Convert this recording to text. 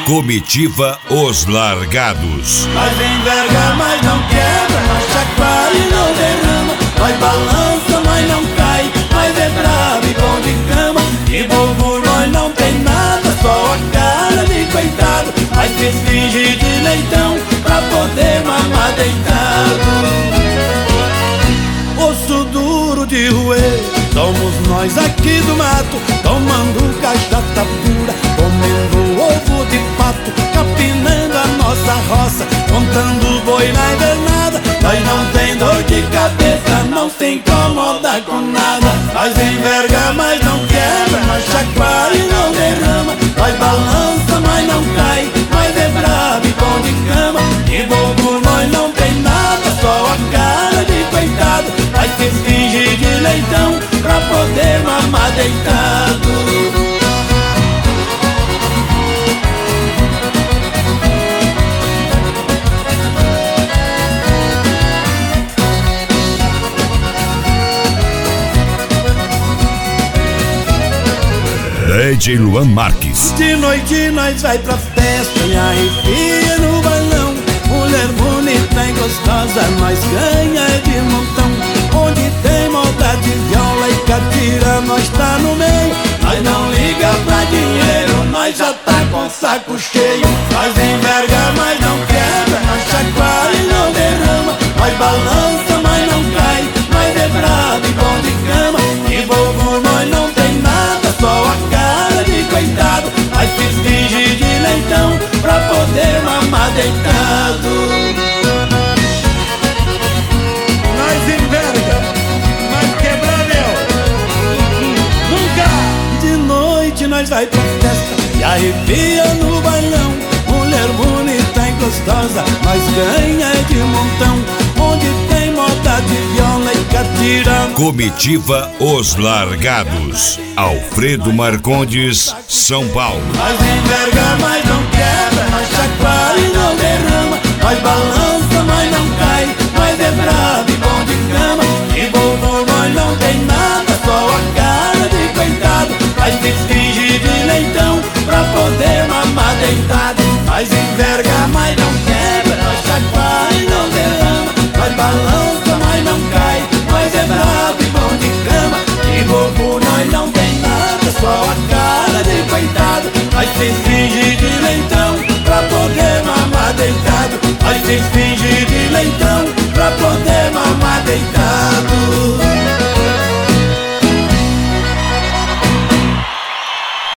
Comitiva Os Largados. Nós enverga, mas não quebra, nós chacoalha e não derrama, nós balança, mas não cai, nós é bravo e bom de cama. E bobo nós não tem nada, só a cara de coitado, mas se finge de leitão pra poder mamar deitado. Osso duro de roer, somos nós aqui do mato, tomando cachaça pura, comendo ovo de pato, capinando a nossa roça, contando boi na invernada. Nós não tem dor de cabeça, não se incomoda com nada. Nós enverga, mas não quebra, nós chacoalha e não derrama, nós balança, mas não cai, nós é bravo e bom de cama. E bobo nós não tem nada, só a cara de coitado, mas se finge de leitão pra poder mamar deitado. DJ Luan Marques. De noite nós vai pra festa e arrepia no balão. Mulher bonita e gostosa, nós ganha de montão. Onde tem maldade, viola e catira, nós tá no meio. Nós não liga pra dinheiro, nós já tá com saco cheio. Nós enverga, mas não quebra, nós chacoalha e não derrama, nós balança, mas não cai, nós é bravo e bom de cama. E bobo nós não tem nada, só a cara de coitado, mas se finge de leitão pra poder mamar deitado. Nós enverga, mas quebra nunca. De noite nós vai pra festa e arrepia no bailão. Mulher bonita e gostosa, nós ganha de montão. Onde tem moda de viola e catira. Comitiva Os Largados. Alfredo Marcondes, São Paulo. Nós enverga, mas não quebra, nós chacoalha e não derrama, nós balança, mas não cai, nós é bravo e bom de cama. E bobo nós não tem nada, só a